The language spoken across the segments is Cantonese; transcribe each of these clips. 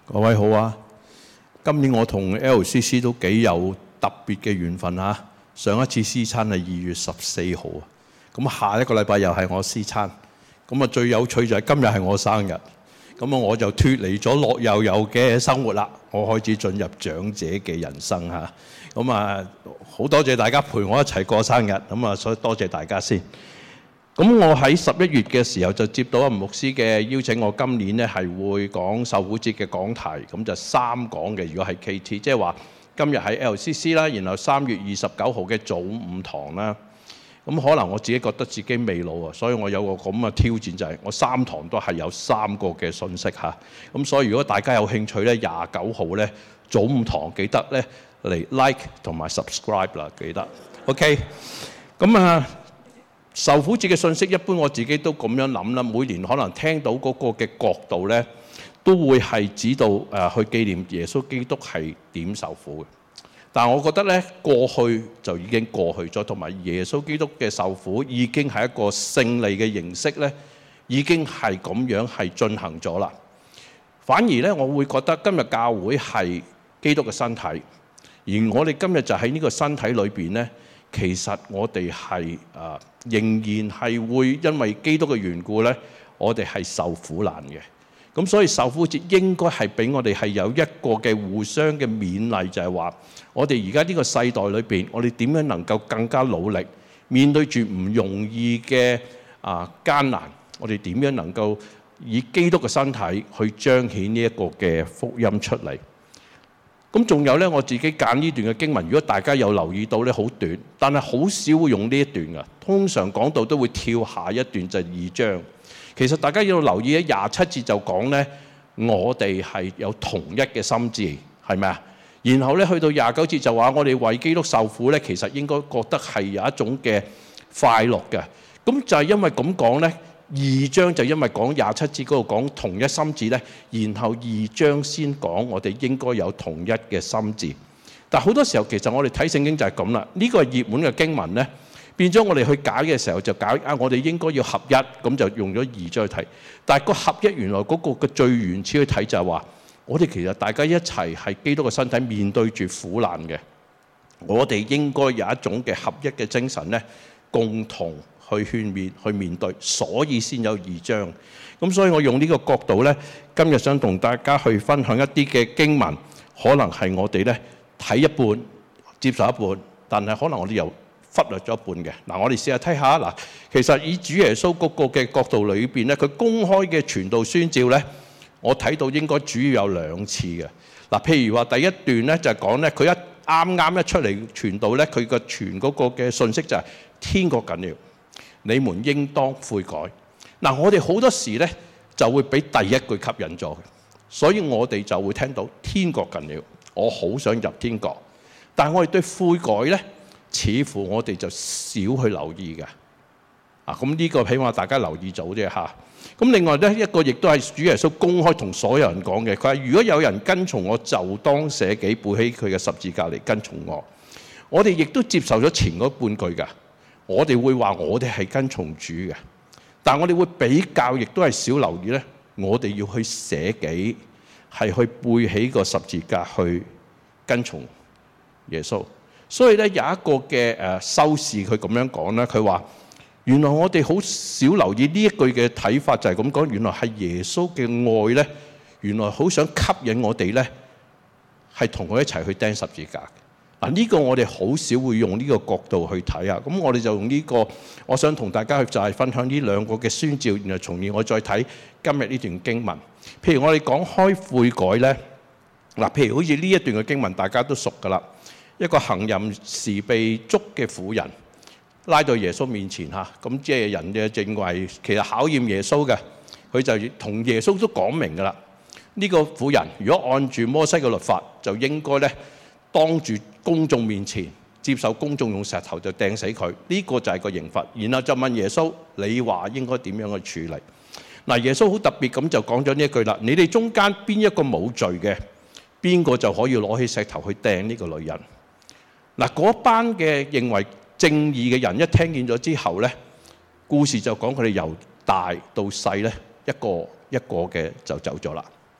各位好啊！今年我同 LCC 都幾有特別嘅緣分啊！上一次師餐係2月14號啊，咁下一個禮拜又係我師餐，咁啊最有趣就係今日係我生日，咁啊我就脫離咗樂悠悠嘅生活啦，我開始進入長者嘅人生嚇，咁啊好多謝大家陪我一齊過生日，咁啊所以多謝大家先。咁我喺11月嘅時候就接到阿牧師嘅邀請，我今年咧係會講受苦節嘅講題，咁就3講嘅。如果係 KT， 即係話今日喺 LCC 啦，然後3月29號嘅早午堂啦。咁可能我自己覺得自己未老啊，所以我有個咁嘅挑戰就係我3堂都係有3個嘅信息嚇。咁所以如果大家有興趣咧，29號咧早午堂記得咧嚟 like 同埋 subscribe 啦，記得。OK， 咁啊。受苦節嘅信息，一般我自己都咁樣諗啦。每年可能聽到嗰個嘅角度咧，都會係指到去紀念耶穌基督係點受苦嘅。但係我覺得咧，過去就已經過去咗，同埋耶穌基督嘅受苦已經係一個勝利嘅形式咧，已經係咁樣係進行咗啦。反而咧，我會覺得今日教會係基督嘅身體，而我哋今日就喺呢個身體裏邊咧。其實我哋係仍然係會因為基督嘅緣故咧，我哋係受苦難嘅。咁所以受苦節應該係俾我哋係有一個嘅互相嘅勉勵，就係話我哋而家呢個世代裏邊，我哋點樣能夠更加努力面對住唔容易嘅艱難，我哋點樣能夠以基督嘅身體去彰顯呢一個嘅福音出嚟。咁仲有咧，我自己揀呢段嘅經文，如果大家有留意到咧，好短，但係好少會用呢一段㗎。通常講到都會跳下一段，就係2章。其實大家要留意喺27節就講咧，我哋係有同一嘅心志，係咪啊？然後咧去到29節就話，我哋為基督受苦咧，其實應該覺得係有一種嘅快樂嘅。咁就係因為咁講咧。2章就因為講27節嗰度講同一心志咧，然後2章先講我哋應該有同一嘅心志。但好多時候其實我哋睇聖經就係咁啦，呢個係熱門嘅經文咧，變咗我哋去解嘅時候就解我哋應該要合一，咁就用咗2章去睇。但係個合一原來嗰個嘅最原始去睇就係話，我哋其實大家一齊係基督嘅身體面對住苦難嘅，我哋應該有一種嘅合一嘅精神咧，共同去勸勉、去面對，所以先有2章。咁所以我用呢個角度咧，今日想同大家去分享一啲嘅經文，可能係我哋咧睇一半、接受一半，但係可能我哋又忽略咗一半嘅。嗱，我哋試下睇下嗱，其實以主耶穌嗰個嘅角度裏邊咧，佢公開嘅傳道宣召咧，我睇到應該主要有2次嘅。嗱，譬如話第一段咧就係講咧，佢啱啱一出嚟傳道咧，佢個傳嗰個嘅信息就係天國近了。你們應當悔改。嗱，我哋好多時咧就會俾第一句吸引咗，所以我哋就會聽到天國近了，我好想入天國。但係我哋對悔改咧，似乎我哋就少去留意嘅。咁呢個起碼大家留意咗啫嚇。咁另外咧一個亦都係主耶穌公開同所有人講嘅，佢話：如果有人跟從我，就當捨己，背起佢嘅十字架嚟跟從我。我哋亦都接受咗前嗰半句㗎。我哋會話我哋係跟從主嘅，但我哋會比較，亦都係少留意咧。我哋要去捨己，係去背起個十字架去跟從耶穌。所以咧有一個嘅修士佢咁樣講咧，佢話原來我哋好少留意呢一句嘅睇法，就係咁講。原來係耶穌嘅愛咧，原來好想吸引我哋咧，係同佢一齊去釘十字架。嗱，呢個我哋好少會用呢個角度去睇啊，咁我哋就用呢個，我想同大家去就係分享呢2個嘅宣召，然後從而我再睇今日呢段經文。譬如我哋講開悔改咧，嗱，譬如好似呢一段嘅經文大家都熟噶啦，一個行淫時被捉嘅婦人拉到耶穌面前嚇，咁即係人嘅認為其實考驗耶穌嘅，佢就同耶穌都講明噶啦，呢個婦人如果按住摩西嘅律法，就應該咧當住公眾面前接受公眾用石頭就掟死佢，呢個就係個刑罰。然後就問耶穌：你話應該點樣去處理？嗱，耶穌好特別咁就講咗呢一句啦。你哋中間邊一個冇罪嘅，邊個就可以攞起石頭去掟呢個女人。嗱，嗰班嘅認為正義嘅人一聽見咗之後咧，故事就講佢哋由大到細咧，一個一個嘅就走咗啦。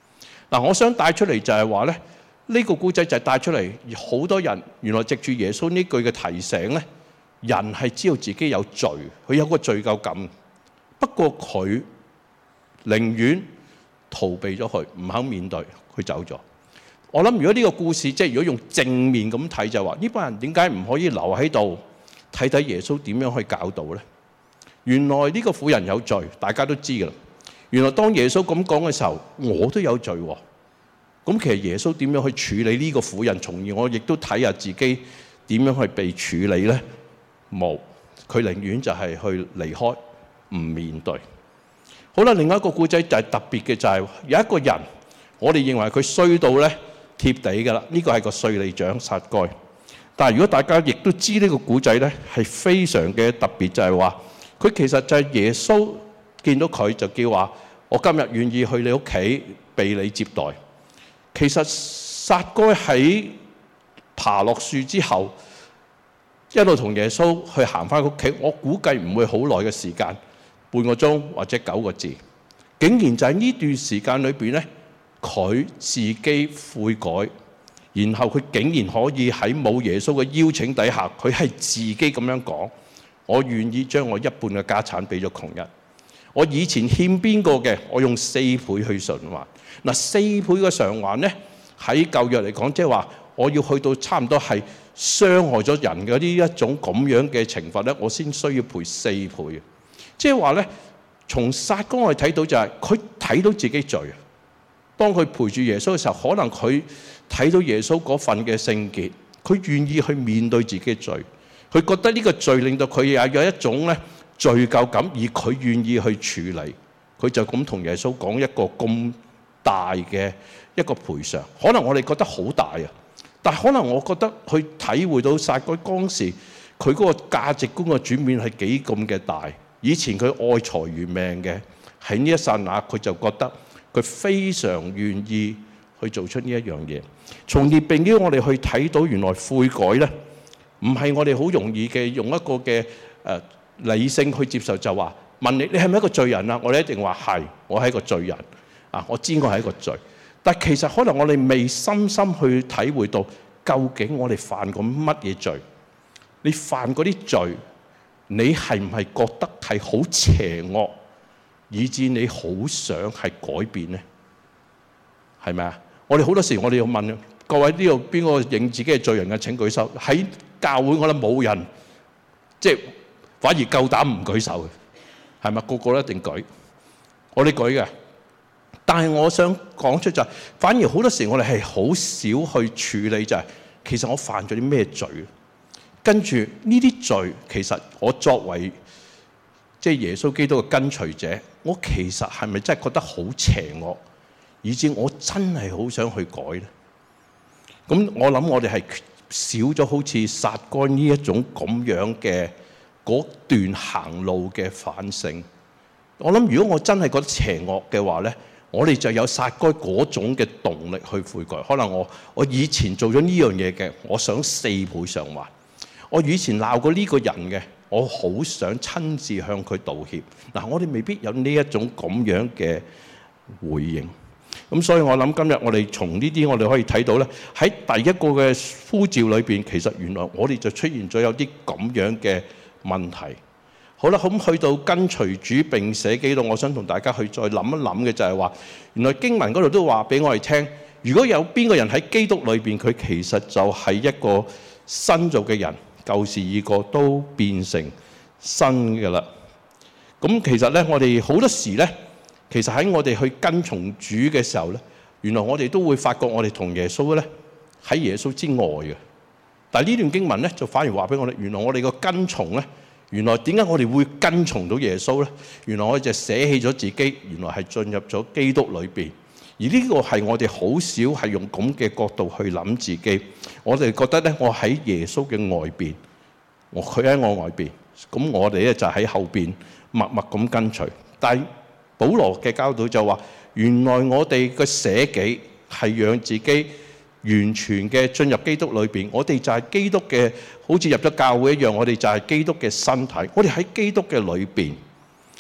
嗱，我想帶出嚟就係話咧，呢個故仔就係帶出嚟好多人原來藉住耶穌呢句嘅提醒咧，人係知道自己有罪，佢有個罪疚感，不過佢寧願逃避咗佢，唔肯面對，佢走咗。我諗如果呢個故事即係如果用正面咁睇，就係話呢班人點解唔可以留喺度睇睇耶穌點樣去教導呢？原來呢個婦人有罪，大家都知㗎啦。原來當耶穌咁講嘅時候，我都有罪喎。咁其實耶穌點樣去處理呢個婦人，從而我亦都睇下自己點樣去被處理呢？冇，佢寧願就係去離開，唔面對。好啦，另外一個故仔就係特別嘅，就係有一個人，我哋認為佢衰到呢貼地㗎啦。呢個係個稅吏長撒該。但係如果大家亦都知呢個故仔呢係非常嘅特別，就係話佢其實就係耶穌見到佢就叫話：我今日願意去你屋企被你接待。其實撒該喺爬落樹之後，一路同耶穌去行翻屋企，我估計唔會好耐嘅時間，半個鐘或者9個字。竟然就喺呢段時間裏邊呢，佢自己悔改，然後佢竟然可以喺冇耶穌嘅邀請底下，佢係自己咁樣講：我願意將我一半嘅家產俾咗窮人。我以前欠邊個嘅，我用4倍去償還。嗱，4倍嘅償還呢，喺舊約嚟講，即係話我要去到差唔多係傷害咗人嘅呢一種咁樣嘅懲罰呢，我先需要賠4倍。即係話呢，從撒該我哋睇到就係佢睇到自己罪。當佢陪住耶穌嘅時候，可能佢睇到耶穌嗰份嘅聖潔，佢願意去面對自己嘅罪。佢覺得呢個罪令到佢有一種呢罪疚感，而佢願意去處理。佢就咁同耶穌講一個咁大嘅一個賠償。可能我哋覺得好大啊，但係可能我覺得去體會到撒該當時佢嗰個價值觀嘅轉變係幾咁嘅大。以前佢愛財如命嘅，喺呢一剎那佢就覺得佢非常願意去做出呢一樣嘢。從而並且我哋去睇到原來悔改呢，唔係我哋好容易嘅用一個嘅理性去接受，就話問你係咪一個罪人啊？我哋一定話係，我係一個罪人啊！我知我係一個罪，但其實可能我哋未深深去體會到究竟我哋犯過乜嘢罪。你犯嗰啲罪，你係唔係覺得係好邪惡，以致你好想係改變呢？係咪啊？我哋好多時我哋要問各位，呢度邊個認自己係罪人嘅請舉手。喺教會我諗冇人，即係反而夠膽唔舉手嘅，係咪？個個都一定舉，我哋舉嘅。但係我想講出就係，反而好多時我哋係好少去處理就係，其實我犯咗啲咩罪？跟住呢啲罪，其實我作為即係耶穌基督嘅跟隨者，我其實係咪真係覺得好邪惡，以至我真係好想去改呢？咁我諗我哋係少咗好似撒該呢一種咁樣嘅嗰段行路嘅反省。我諗如果我真係覺得邪惡嘅話呢，我哋就有撒該嗰種嘅動力去悔改。可能我以前做咗呢樣嘢嘅，我想4倍償還。我以前鬧過呢個人嘅，我好想親自向佢道歉。嗱，我哋未必有呢一種咁樣嘅回應。咁所以我諗今日我哋從呢啲我哋可以睇到咧，喺第一個嘅呼召裏邊，其實原來我哋就出現咗有啲咁樣嘅問題。好啦，咁去到跟隨主並捨己度，我想同大家去再諗一諗嘅就係話，原來經文嗰度都話俾我哋聽，如果有邊個人喺基督裏邊，佢其實就係一個新造嘅人，舊事已過，都變成新嘅啦。咁其實咧，我哋好多時咧，其實喺我哋去跟從主嘅時候咧，原來我哋都會發覺我哋同耶穌咧喺耶穌之外嘅。但係呢段經文咧，就反而話俾我哋，原來我哋個跟從咧，原來點解我哋會跟從到耶穌咧？原來我哋就捨棄咗自己，原來係進入咗基督裏邊。而呢個係我哋好少係用咁嘅角度去諗自己。我哋覺得咧，我喺耶穌嘅外邊，佢喺我外邊，咁我哋咧就喺後邊默默咁跟隨。但係保羅嘅教導就話，原來我哋嘅捨己係讓自己完全嘅進入基督裏邊。我哋就係基督嘅，好似入咗教會一樣，我哋就係基督嘅身體。我哋喺基督嘅裏邊。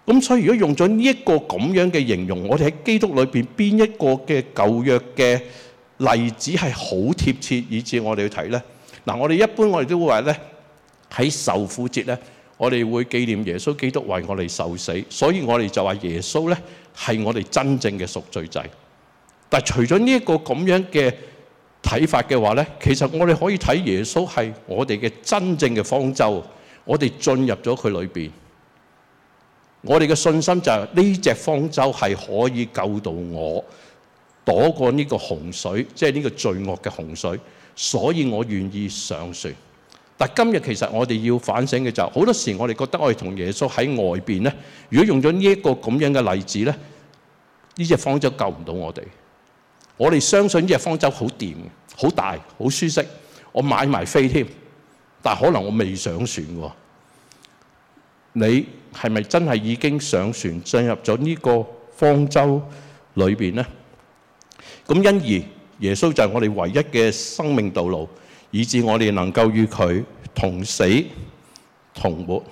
咁所以如果用咗呢一個咁樣嘅形容，我哋喺基督裏邊邊一個嘅舊約嘅例子係好貼切，以致我哋去睇呢？嗱，我哋一般我哋都會話呢，喺受苦節呢，我哋會紀念耶穌基督為我哋受死，所以我哋就話耶穌呢係我哋真正嘅贖罪祭。但係除咗呢一個咁樣嘅睇法嘅話呢，其實我哋可以睇耶穌係我哋嘅真正嘅方舟，我哋進入咗佢裏邊，我哋嘅信心就係呢隻方舟係可以救到我躲過呢個洪水，即係呢個罪惡嘅洪水，所以我願意上船。但今日其實我哋要反省嘅就係，好多時我哋覺得我哋同耶穌喺外邊呢，如果用咗呢一個咁樣嘅例子呢，呢隻方舟救唔到我哋。我哋相信呢隻方舟好掂、好大、好舒適，我買埋飛添，但可能我未上船喎。你係咪真係已經上船進入咗呢個方舟裏邊呢？咁因而耶穌就係我哋唯一嘅生命道路，以致我哋能夠與佢同死同活。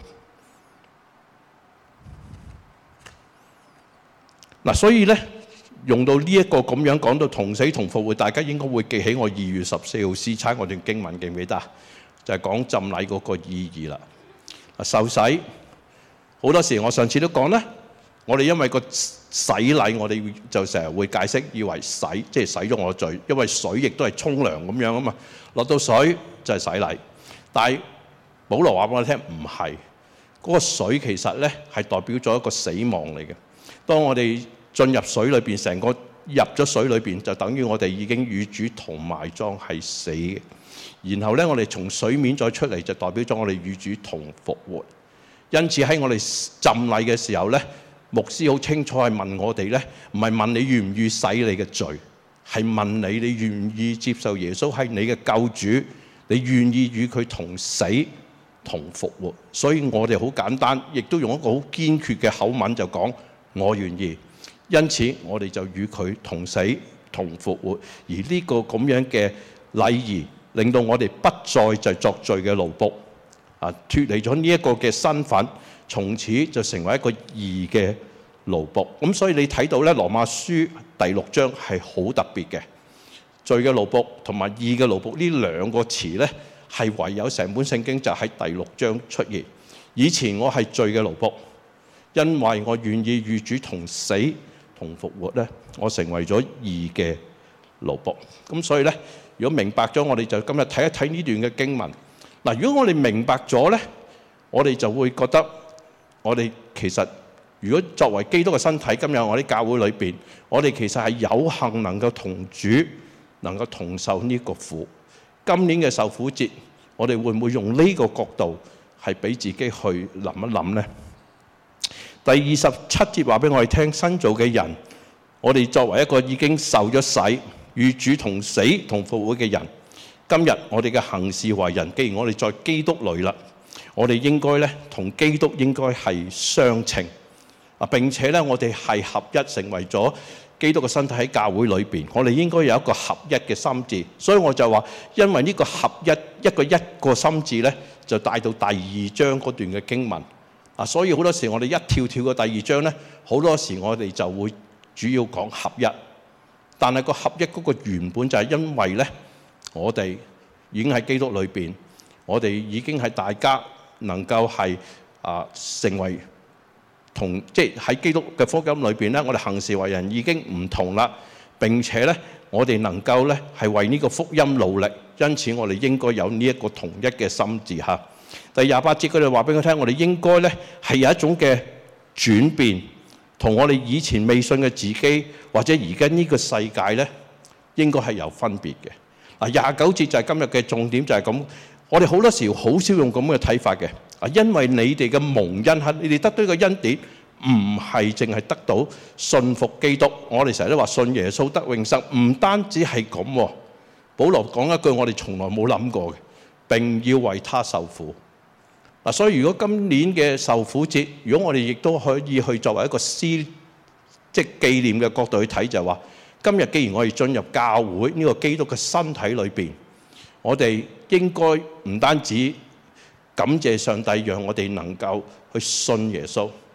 嗱，所以呢，用到呢一個咁樣講到同死同復活，大家應該會記起我2月14號司差嗰段經文，記唔記得？就係講浸禮嗰個意義啦。受洗好多時，我上次都講啦，我哋因為個洗禮，我哋就成日會解釋以為洗即係洗咗我罪，因為水亦都係沖涼咁樣啊嘛，落到水就係洗禮。但係保羅話俾我聽唔係，嗰個水其實咧係代表咗一個死亡嚟嘅。當我哋進入水裏邊，成個入咗水裏邊，就等於我哋已經與主同埋葬係死嘅。然後咧，我哋從水面再出嚟，就代表咗我哋與主同復活。因此喺我哋浸禮嘅時候咧，牧師好清楚係問我哋咧，唔係問你願唔願意洗你嘅罪，係問你願唔願意接受耶穌係你嘅救主，你願意與佢同死同復活。所以我哋好簡單，亦都用一個好堅決嘅口吻就講我願意。因此我哋就與佢同死同復活。而呢個咁樣嘅禮儀，令到我哋不再就作罪嘅奴僕，脫離咗呢一個嘅身份，從此就成為一個義嘅奴僕。咁所以你睇到咧，羅馬書第6章係好特別嘅，罪嘅奴僕同埋義嘅奴僕呢兩個詞咧，係唯有成本聖經就喺第6章出現。以前我係罪嘅奴僕，因為我願意與主同死同復活咧，我成為咗義嘅奴僕。咁所以咧，如果明白咗，我哋就今日睇一睇呢段嘅經文。嗱，如果我哋明白咗咧，我哋就會覺得我哋其實如果作為基督嘅身體，今日我哋教會裏邊，我哋其實係有幸能夠同主能夠同受呢個苦。今年嘅受苦節，我哋會唔會用呢個角度係俾自己去諗一諗呢？第27節話俾我哋聽，新造嘅人，我哋作為一個已經受咗洗、與主同死同復活嘅人，今日我哋嘅行事為人，既然我哋在基督裏啦，我哋應該咧同基督應該係相稱啊！並且咧，我哋係合一，成為咗基督嘅身體喺教會裏邊，我哋應該有一個合一嘅心志。所以我就話，因為呢個合一一個心志咧，就帶到第2章嗰段嘅經文啊。所以好多時我哋一跳過第2章咧，好多時我哋就會主要講合一。但係個合一嗰個原本就係因為咧，我哋已經喺基督裏邊，我哋已經係大家能夠係成為同，即係喺基督嘅福音裏邊咧，我哋行事為人已經唔同啦。並且咧，我哋能夠咧係為呢個福音努力，因此我哋應該有呢一個同一嘅心志嚇。第28節佢哋話俾我聽，我哋應該咧係有一種嘅轉變，同我哋以前未信嘅自己或者而家呢個世界咧，應該係有分別嘅。29節就係今日嘅重點，就係咁。我哋好多時好少用咁嘅睇法嘅。因為你哋嘅蒙恩係你哋得到嘅恩典，唔係淨係得到信服基督。我哋成日都話信耶穌得永生，唔單止係咁。保羅講一句我哋從來冇諗過嘅，並要為他受苦。所以如果今年嘅受苦節，如果我哋亦都可以去作為一個即係紀念嘅角度去睇，就係話今日既然我哋進入教會呢個基督嘅身體裏邊，我哋應該唔單止感謝上帝讓我哋能夠去信耶穌，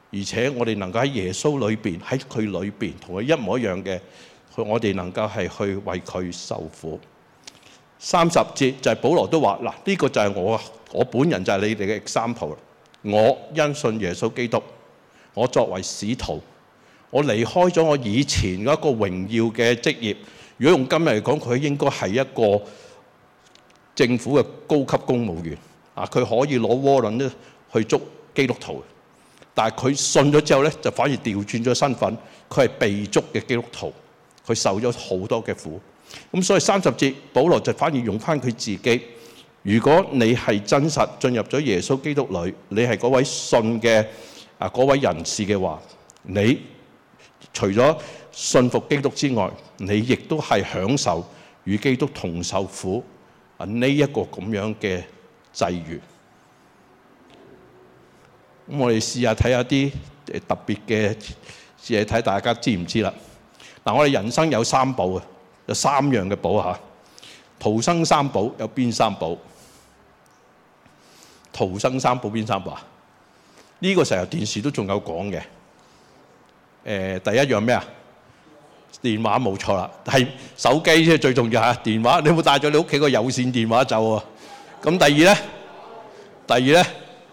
而且我哋能夠喺耶穌裏邊，喺佢裏邊同佢一模一樣嘅，我哋能夠係去為佢受苦。30節就係保羅都話嗱，呢個就係我本人就係你哋嘅 example。我因信耶穌基督，我作為使徒，我離開咗我以前嗰一個榮耀嘅職業。如果用今日嚟講，佢應該係一個政府嘅高級公務員啊，佢可以攞窩輪咧去捉基督徒。但係佢信咗之後咧，就反而調轉咗身份，佢係被捉嘅基督徒，佢受咗好多嘅苦。咁所以30節，保羅就反而用翻佢自己。如果你係真實進入咗耶穌基督裏，你係嗰位信嘅嗰位人士嘅話，你除咗信服基督之外，你亦都係享受與基督同受苦呢一個咁樣嘅際遇。咁我哋試下睇下啲特別嘅嘢，睇大家知唔知啦？嗱，我哋人生有3寶啊，有3樣嘅寶嚇。逃生3寶有邊3寶？逃生3寶邊3寶啊？呢個成日電視都仲有講嘅。第一樣咩啊？電話冇錯啦，係手機先最重要嚇。電話你有冇帶咗你屋企個有線電話走啊？咁第二咧？第二咧？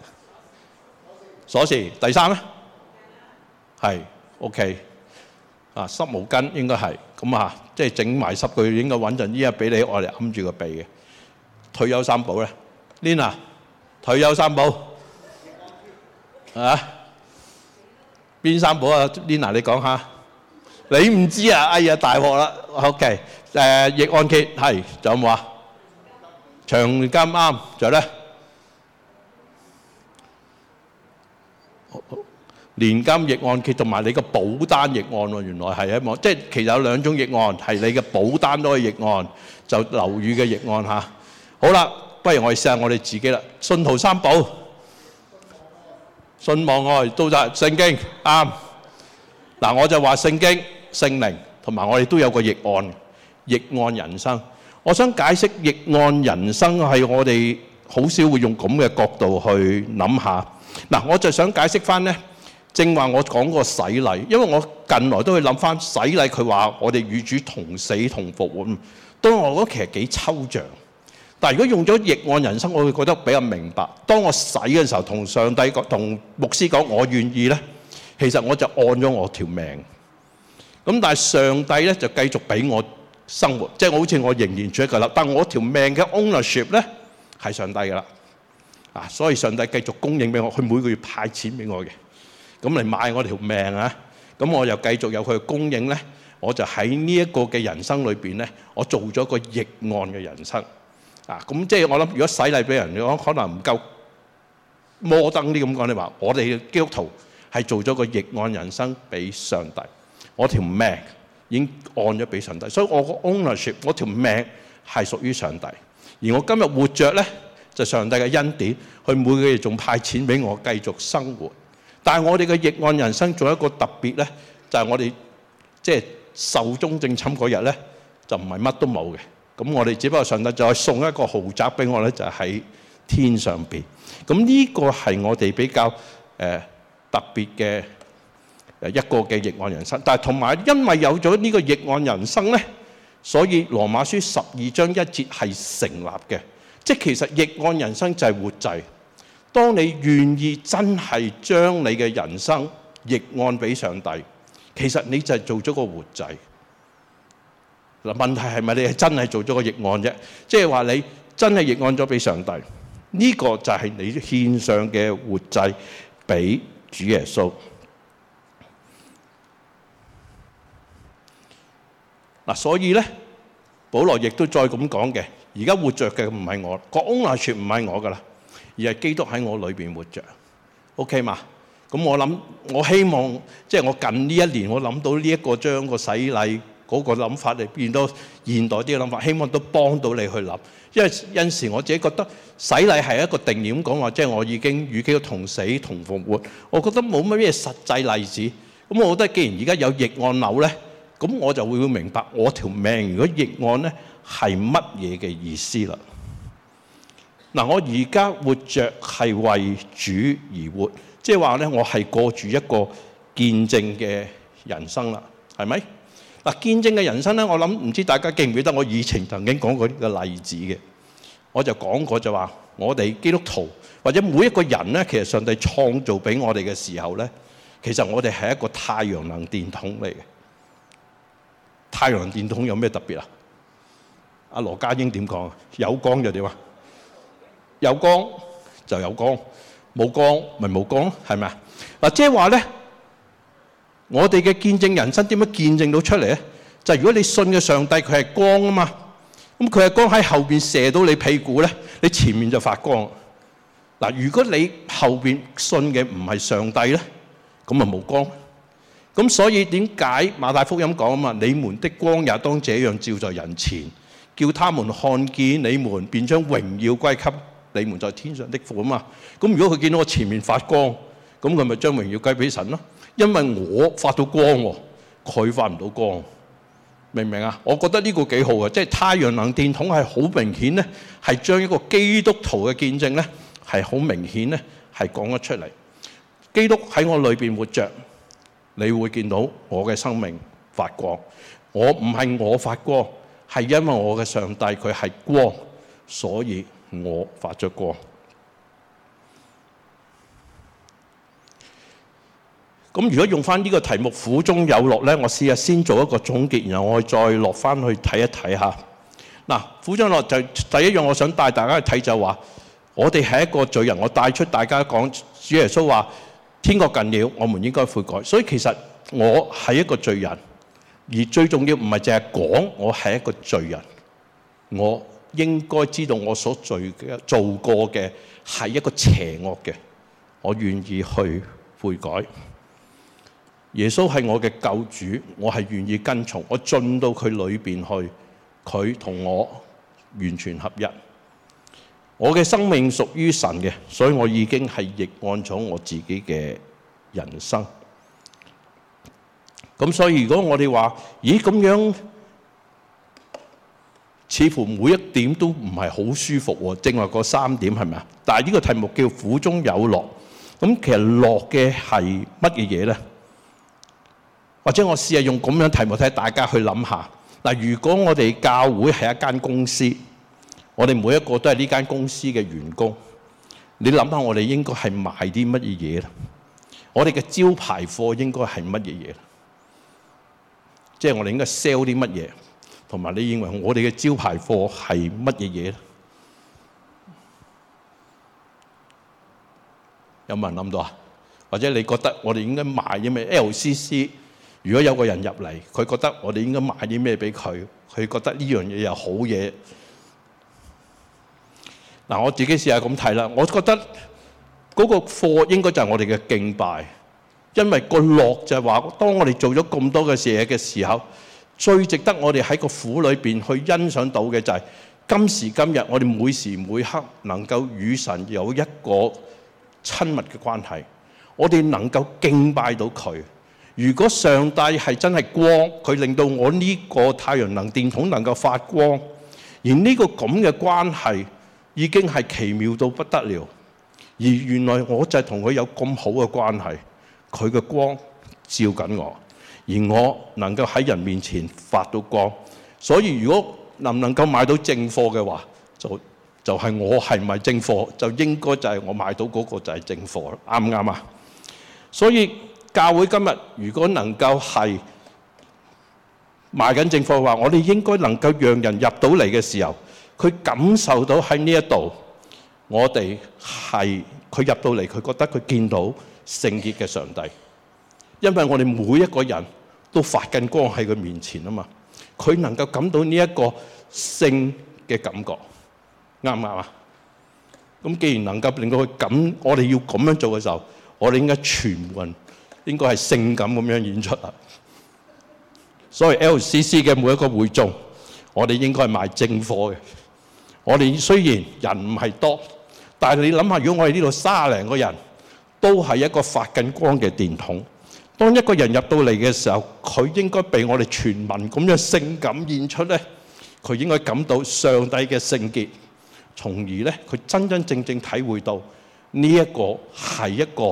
鎖匙。第3咧？係 OK 啊，濕毛巾應該係咁啊，即係整埋濕佢應該穩陣。依家俾你愛嚟揞住個鼻嘅。退休3寶咧 ，Lina 退休3寶啊？邊3寶啊 ？Lina 你講下。你唔知啊？哎呀，大鑊啦 ！OK， 逆按揭係，仲有冇啊？長金啱，仲有咧？年金逆按揭同埋你個保單逆按喎，原來係一模，即係其實有2種逆按，係你嘅保單都可以逆按，就樓宇嘅逆按嚇。好啦，不如我哋試下我哋自己啦。信徒3寶，信望愛都得，聖經啱。嗱，我就話聖經、聖靈同埋我哋都有個逆按，逆按人生。我想解釋逆按人生係我哋好少會用咁嘅角度去諗下。嗱，我就想解釋翻咧，正話我講過洗禮，因為我近來都去諗翻洗禮，佢話我哋與主同死同復活，當我覺得其實幾抽象。但係如果用咗逆按人生，我會覺得比較明白。當我洗嘅時候，同上帝講、同牧師講我願意咧，其實我就按咗我條命。咁但係上帝咧就繼續俾我生活，即係好似我仍然住喺度啦。但我條命嘅 ownership 咧係上帝㗎啦。啊，所以上帝繼續供應俾我，佢每個月派錢俾我嘅，咁嚟買我條命啊。咁我又繼續有佢嘅供應咧，我就喺呢一個嘅人生裏邊咧，我做咗個逆按嘅人生。啊，咁即係我諗，如果洗禮俾人嚟講，可能唔夠摩登啲咁講。你話我哋基督徒係做咗個逆按人生俾上帝，我條命已經按咗俾上帝，所以我個 ownership， 我條命係屬於上帝。而我今日活着咧，就上帝嘅恩典，佢每個月仲派錢俾我繼續生活。但係我哋嘅逆按人生仲有一個特別咧，就係我哋即係壽終正寢嗰日咧，就唔係乜都冇嘅。咁我哋只不過上帝再送一個豪宅俾我咧，就喺天上邊。咁呢個係我哋比較特別嘅一個嘅逆按人生。但係同埋因為有咗呢個逆按人生咧，所以羅馬書12章1節係成立嘅。即係其實逆按人生就係活祭。當你願意真係將你嘅人生逆按俾上帝，其實你就係做咗個活祭。嗱，問題係咪你係真係做咗個逆按啫？即係話你真係逆按咗俾上帝，呢個就係你獻上嘅活祭俾主耶穌。嗱，所以咧，保羅亦都再咁講嘅。而家活着嘅唔係我，個 ownership 唔係我噶啦，而係基督喺我裏邊活着。OK 嘛？咁我希望即係我近呢1年，我諗到呢一個將個洗禮嗰個諗法嚟變到現代啲嘅諗法，希望都幫到你去諗。因為有時我自己覺得洗禮係一個定義咁講話，即係我已經與基督同死同復活。我覺得冇乜咩實際例子。咁我覺得既然而家有逆按鈕咧，咁我就會明白我條命如果逆按咧係乜嘢嘅意思啦。嗱，我而家活着係為主而活， 即係話咧，我係過住一個見證嘅人生啦，係咪？嗱，見證嘅人生咧，我諗唔知大家記唔記得我以前曾經講過呢個例子嘅，我就講過就話，我哋基督徒或者每一個人咧，其實上帝創造俾我哋嘅時候咧，其實我哋係一個太陽能電筒嚟嘅。太陽能電筒有咩特別啊？阿羅家英點講啊？有光就點啊？有光就有光，冇光咪冇光，係咪啊？嗱，即係話咧，我哋嘅見證人生點樣見證到出嚟咧？就係如果你信嘅上帝佢係光啊嘛，咁佢係光喺後邊射到你屁股咧，你前面就發光。嗱，如果你後邊信嘅唔係上帝咧，咁咪冇光。咁所以點解馬太福音講啊嘛？你們的光也當這樣照在人前，叫他們看見你們，便將榮耀歸給你們在天上的父啊嘛。咁如果佢見到我前面發光，咁佢咪將榮耀歸俾神咯？因為我發到光喎，佢發唔到光，明唔明啊？我覺得呢個幾好啊，即係太陽能電筒係好明顯咧，係將一個基督徒嘅見證咧，係好明顯咧，係講得出嚟。基督喺我裏邊活着，你會見到我嘅生命發光。我唔係我發光，係因為我嘅上帝佢係光，所以我發咗光。咁如果用翻呢個題目苦中有樂咧，我試下先做一個總結，然後我再落翻去睇一睇下。嗱，苦中有樂就第一樣我想帶大家去睇就話，我哋係一個罪人，我帶出大家講，主耶穌話天國近了，我們應該悔改。所以其實我係一個罪人，而最重要唔係淨係講我係一個罪人，我應該知道我所做過嘅係一個邪惡嘅，我願意去悔改。耶穌係我嘅救主，我係願意跟從，我進到佢裏邊去，佢同我完全合一。我嘅生命屬於神嘅，所以我已經係逆按咗我自己嘅人生。咁所以如果我哋話，咦咁樣，似乎每一點都唔係好舒服喎。正話嗰3點係咪啊？但係呢個題目叫苦中有樂。咁其實樂嘅係乜嘢嘢咧？或者我試下用咁樣題目睇，大家去諗下。嗱，如果我哋教會係一間公司，我哋每一個都係呢間公司嘅員工，你諗下我哋應該係賣啲乜嘢嘢咧？我哋嘅招牌貨應該係乜嘢嘢咧？即係我哋應該 sell 啲乜嘢？同埋你認為我哋嘅招牌貨係乜嘢嘢咧？有冇人諗到啊？或者你覺得我哋應該賣啲咩 ？LCC 如果有個人入嚟，佢覺得我哋應該買啲咩俾佢？佢覺得呢樣嘢又好嘢。嗱，我自己試下咁睇啦。我覺得嗰個貨應該就係我哋嘅敬拜，因為個樂就係話，當我哋做咗咁多嘅嘢嘅時候，最值得我哋喺個苦裏邊去欣賞到嘅就係今時今日，我哋每時每刻能夠與神有一個親密嘅關係，我哋能夠敬拜到佢。如果上帝係真係光，佢令到我呢個太陽能電筒能夠發光，而呢個咁嘅關係已經係奇妙到不得了。而原來我就係同佢有咁好嘅關係，佢嘅光照緊我，而我能夠喺人面前發到光。所以如果能唔能夠買到正貨嘅話，就係我係咪正貨，就應該就係我買到嗰個就係正貨，啱唔啱啊？所以教會今日如果能夠係賣緊正貨嘅話，我哋應該能夠讓人入到嚟嘅時候，佢感受到喺呢一度，我哋係佢入到嚟，佢覺得佢見到聖潔嘅上帝，因為我哋每一個人都發緊光喺佢面前啊嘛，佢能夠感到呢一個聖嘅感覺，啱唔啱啊？咁既然能夠令到佢咁，我哋要咁樣做嘅時候，我哋應該全運。應該係性感咁樣演出啦。所以 LCC 嘅每一個會眾，我哋應該係賣正貨嘅。我哋雖然人唔係多，但係你諗下，如果我哋呢度30零個人都係一個發緊光嘅電筒，當一個人入到嚟嘅時候，佢應該被我哋全民咁樣性感演出咧，佢應該感到上帝嘅聖潔，從而咧佢真真正正體會到呢一個係一個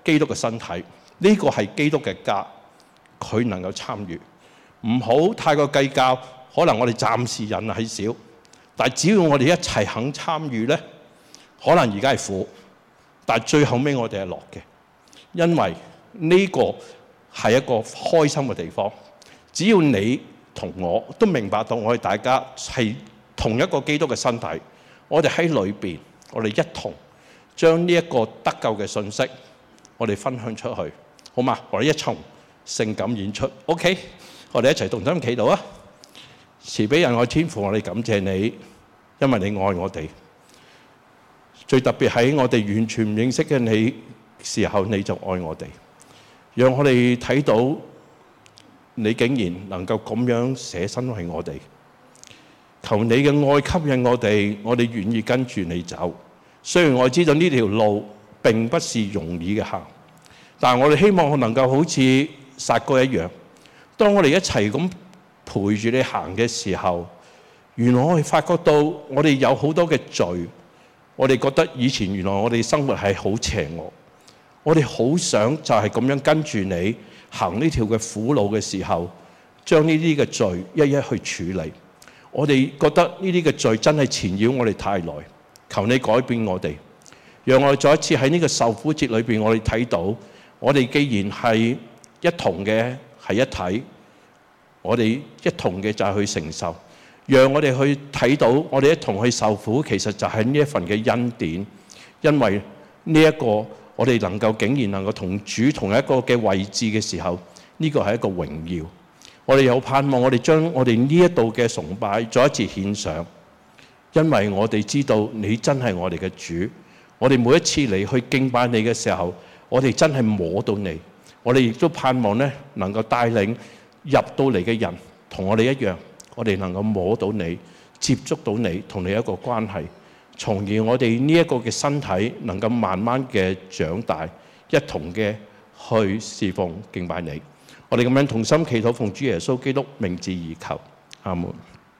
基督嘅身體，呢個係基督嘅家，佢能夠參與。唔好太過計較，可能我哋暫時人係少，但係只要我哋一齊肯參與呢，可能而家係苦，但係最後尾我哋係樂嘅，因為呢個係一個開心嘅地方。只要你同我都明白到我哋大家係同一個基督嘅身體，我哋喺裏邊，我哋一同將呢一個得救嘅信息，我哋分享出去，好嘛？我哋一同聖感演出 ，OK？ 我哋一齊同心祈禱啊！慈悲仁愛天父，我哋感謝你，因為你愛我哋。最特別喺我哋完全唔認識嘅你時候，你就愛我哋，讓我哋睇到你竟然能夠咁樣捨身為我哋。求你嘅愛吸引我哋，我哋願意跟住你走。雖然我知道呢條路並不是容易嘅行，但係我哋希望我能夠好似撒該一樣，當我哋一齊咁陪住你行嘅時候，原來我哋發覺到我哋有好多嘅罪，我哋覺得以前原來我哋生活係好邪惡，我哋好想就係咁樣跟住你行呢條嘅苦路嘅時候，將呢啲嘅罪一一去處理。我哋覺得呢啲嘅罪真係纏繞我哋太耐，求你改變我哋，讓我哋再一次喺呢個受苦節裏邊，我哋睇到我哋既然係一同嘅係一體，我哋一同嘅就係去承受，讓我哋去睇到我哋一同去受苦，其實就係呢一份嘅恩典，因為呢一個我哋能夠竟然能夠同主同一個嘅位置嘅時候，呢個係一個榮耀。我哋有盼望，我哋將我哋呢一度嘅崇拜再一次獻上，因為我哋知道你真係我哋嘅主。我哋每一次嚟去敬拜你嘅時候，我哋真係摸到你。我哋亦都盼望呢能夠帶領入到嚟嘅人同我哋一樣，我哋能夠摸到你，接觸到你，同你一個關係，從而我哋呢一個嘅身體能夠慢慢嘅長大，一同嘅去侍奉敬拜你。我哋咁樣同心祈禱，奉主耶穌基督名字而求，阿門。